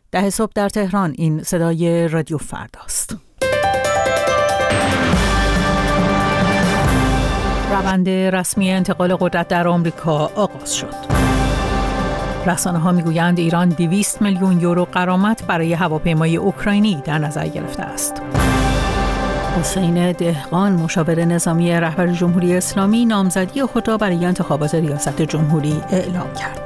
10 صبح در تهران. این صدای رادیو فرداست. روند رسمی انتقال قدرت در آمریکا آغاز شد. رسانه‌ها میگویند ایران 200 میلیون یورو غرامت برای هواپیمای اوکراینی در نظر گرفته است. حسین دهقان مشاور نظامی رهبر جمهوری اسلامی نامزدی خود را برای انتخابات ریاست جمهوری اعلام کرد.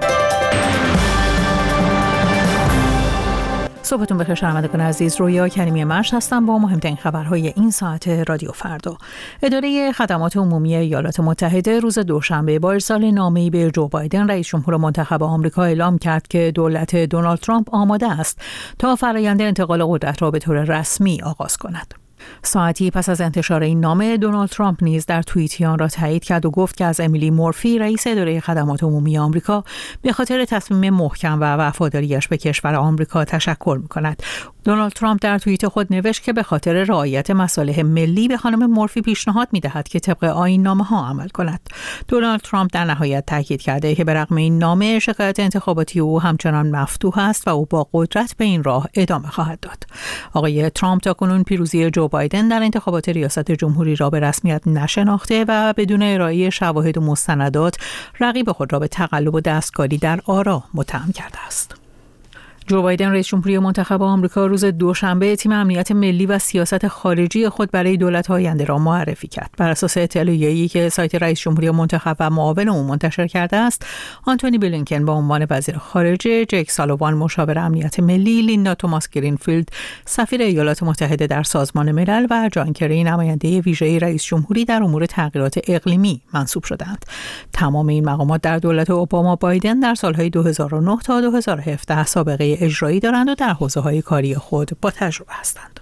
صبحتون بخیر شنوندگان عزیز، رویا کریمی مرش هستم با مهمترین خبرهای این ساعت رادیو فردا. اداره خدمات عمومی ایالات متحده روز دوشنبه با ارسال نامه‌ای به جو بایدن رئیس جمهور منتخب آمریکا اعلام کرد که دولت دونالد ترامپ آماده است تا فرآیند انتقال قدرت را به طور رسمی آغاز کند. ساعتی پس از انتشار این نامه، دونالد ترامپ نیز در توییتی آن را تایید کرد و گفت که از امیلی مورفی رئیس اداره خدمات عمومی آمریکا به خاطر تصمیم محکم و وفاداریش به کشور آمریکا تشکر می‌کند. دونالد ترامپ در توییت خود نوشت که به خاطر رعایت مصالح ملی به خانم مورفی پیشنهاد می‌دهد که طبق آیین نامه‌ها عمل کند. دونالد ترامپ در نهایت تاکید کرده که برغم این نامه، شکایت انتخاباتی او همچنان مفتوح است و او با قدرت به این راه ادامه خواهد داد. آقای ترامپ تاکنون پیروزی جو بایدن در انتخابات ریاست جمهوری را به رسمیت نشناخته و بدون ارائه شواهد و مستندات رقیب خود را به تقلب و دستکاری در آرا متهم کرده است. جو بایدن رئیس جمهوری منتخب آمریکا روز دوشنبه تیم امنیت ملی و سیاست خارجی خود برای دولت آینده را معرفی کرد. بر اساس اطلاعیه‌ای که سایت رئیس جمهوری منتخب و معاون او منتشر کرده است، آنتونی بلینکن به عنوان وزیر خارجه، جک سالوان مشاور امنیت ملی، لیندا توماس گرینفیلد سفیر ایالات متحده در سازمان ملل و جان کری نماینده ویژه رئیس جمهوری در امور تغییرات اقلیمی منصوب شدند. تمام این مقامات در دولت اوباما بایدن در سالهای 2009 تا 2017 سابقه اجرایی دارند و در حوزه‌های کاری خود با تجربه هستند.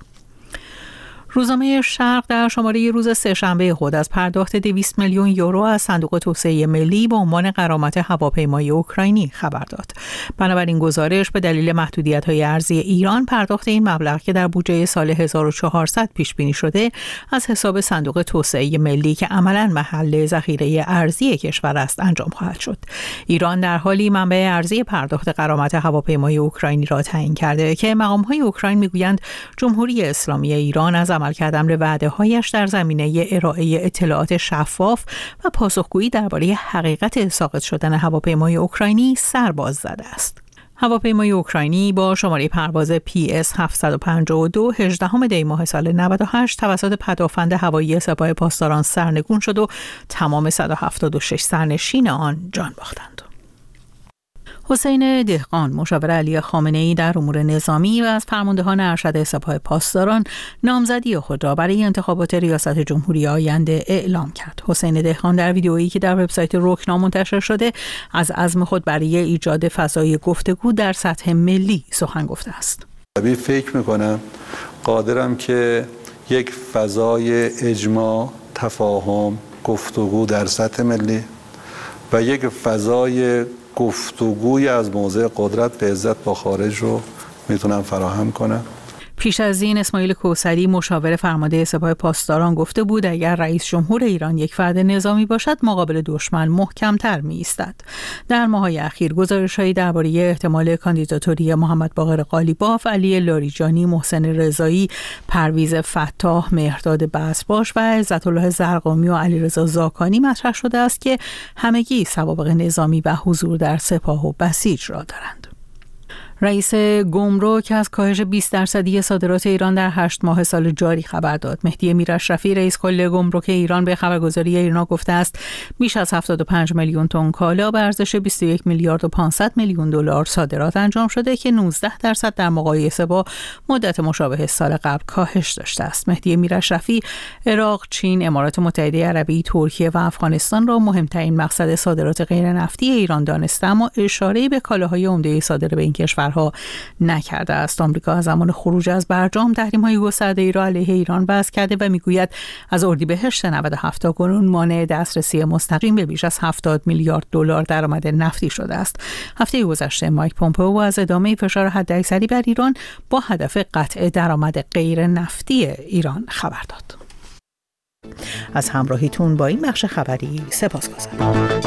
روزنامه شرق در شماره روز سه‌شنبه خود از پرداخت 200 میلیون یورو از صندوق توسعه ملی به عنوان غرامت هواپیمای اوکراینی خبر داد. بنابراین گزارش به دلیل محدودیت‌های ارزی ایران، پرداخت این مبلغ که در بودجه سال 1400 پیش بینی شده، از حساب صندوق توسعه ملی که عملاً محل ذخیره ارزی کشور است انجام خواهد شد. ایران در حالی منبع ارزی پرداخت غرامت هواپیمای اوکراینی را تعیین کرده که مقام‌های اوکراین می‌گویند جمهوری اسلامی ایران از عمل کردن وعده‌هایش در زمینه ارائه اطلاعات شفاف و پاسخگویی درباره حقیقت ساقط شدن هواپیمای اوکراینی سرباز زده است. هواپیمای اوکراینی با شماره پرواز PS 752 18 دی ماه سال 98 توسط پدافند هوایی سپاه پاسداران سرنگون شد و تمام 176 سرنشین آن جان باختند. حسین دهقان مشاور علی خامنه‌ای در امور نظامی و از فرماندهان ارشد سپاه پاسداران نامزدی خود را برای انتخابات ریاست جمهوری آینده اعلام کرد. حسین دهقان در ویدئویی که در وبسایت رکنا منتشر شده از عزم خود برای ایجاد فضای گفتگو در سطح ملی سخن گفته است. فکر می‌کنم قادرم که یک فضای اجماع، تفاهم، گفتگو در سطح ملی و یک فضای گفتگوی از موضع قدرت به عزت با خارج رو میتونم فراهم کنم. پیش از این اسماعیل کوثری مشاور فرمانده سپاه پاسداران گفته بود اگر رئیس جمهور ایران یک فرد نظامی باشد مقابل دشمن محکم‌تر می‌ایستد. در ماه‌های اخیر گزارش‌هایی درباره احتمال کاندیداتوری محمد باقر قالیباف، علی لاریجانی، محسن رضایی، پرویز فتاح، مهرداد بسباش و عزت‌الله زرقامی و علیرضا زاکانی مطرح شده است که همگی سوابق نظامی و حضور در سپاه و بسیج را دارند. رئیس گمرک از کاهش 20% صادرات ایران در 8 ماه سال جاری خبر داد. مهدی امیراشرفی رئیس کل گمرک ایران به خبرگزاری ایرنا گفته است بیش از 75 میلیون تن کالا به ارزش 21 میلیارد و 500 میلیون دلار صادرات انجام شده که 19% در مقایسه با مدت مشابه سال قبل کاهش داشته است. مهدی امیراشرفی عراق، چین، امارات متحده عربی، ترکیه و افغانستان را مهمترین مقصد صادرات غیر نفتی ایران دانسته، اما اشاره‌ای به کالاهای عمده صادر به این کشور نکرده است. آمریکا از زمان خروج از برجام تحریم‌های گسترده‌ای را علیه ایران وضع کرده و میگوید از اردیبهشت 97 تا کنون مانع دسترسی مستقیم به بیش از 70 میلیارد دلار درآمد نفتی شده است. هفته گذشته مایک پومپئو از ادامه فشار حداکثری بر ایران با هدف قطع درآمد غیر نفتی ایران خبر داد. از همراهیتون با این بخش خبری سپاسگزارم.